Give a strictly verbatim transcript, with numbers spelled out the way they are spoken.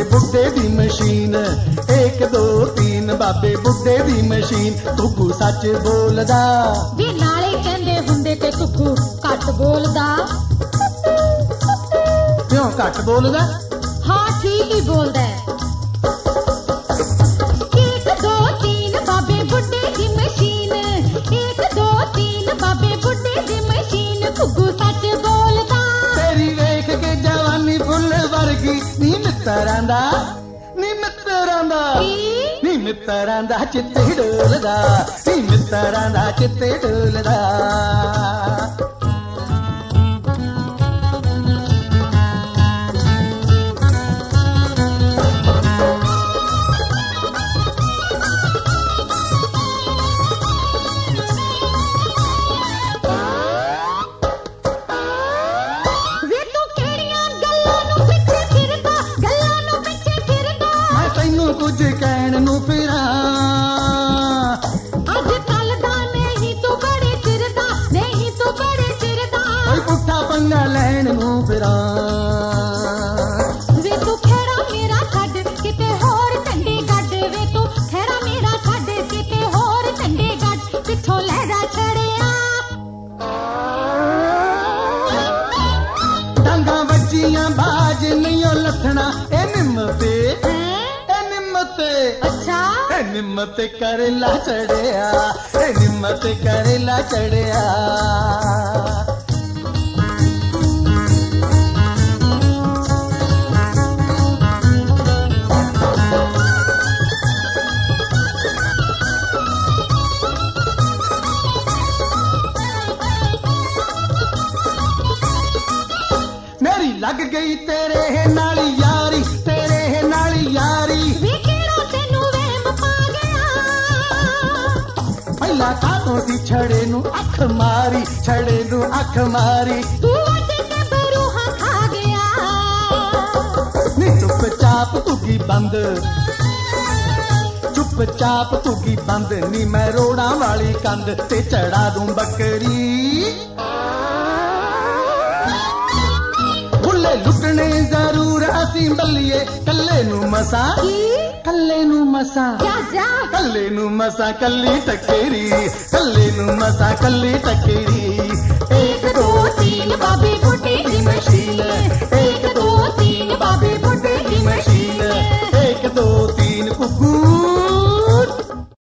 बुड्ढे दी मशीन, एक दो तीन बाबे बुड्ढे दी मशीन। घुग्गू सच बोलदा वे नाले कहंदे हुंदे ते घुग्गू घट बोलदा। क्यों घट बोलदा? हाँ ठीक ही बोलदा है। एक दो तीन बाबे बुड्ढे दी मशीन, एक दो तीन बाबे बुड्ढे दी मशीन। घुग्गू सच बोलदा। तेरी वेख के जवानी फुल वर्गी नी मित्तरां दा, नी मित्तरां दा, नी मित्तरां दा चित्ते डोलदा, नी मित्तरां दा चित्ते डोलदा। कुछ कहण नू फिरां अज कल दा नहीं तू बड़े चिर दा, नहीं तू बड़े चिर दा। कोई पुट्ठा पंगा लैण नू फिरां। वे तू खैरा मेरा छड्ड किते होर झंडे गड्ड, वे तू खैरा मेरा छड्ड किते होर झंडे गड्ड। पिछों लहरा छड़िया डांगा वज्जियां बाज नहीं लथना ए निम ते, अच्छा ए निम ते करेला चढ़िया, ए निम ते करेला चढ़िया। मेरी लग गई तेरे है नाली यारी, तेरे है नाली यारी। पहला कानों दी छड़े नू अख मारी, छड़े नू अख मारी। तू अजे ते बरूहा खा गया नी चुपचाप तुगी बंद, चुपचाप तुगी बंद। नी मैं रोड़ा वाली कंध ते चढ़ा दूं बकरी। भुल्ले लुटने जरूर असी बल्लिए, कल्ले नू मसा, कल्ले नू मसा, कल्ले नू मसा कल्ली टकेरी, कल्ले नू मसा कल्ली टकेरी।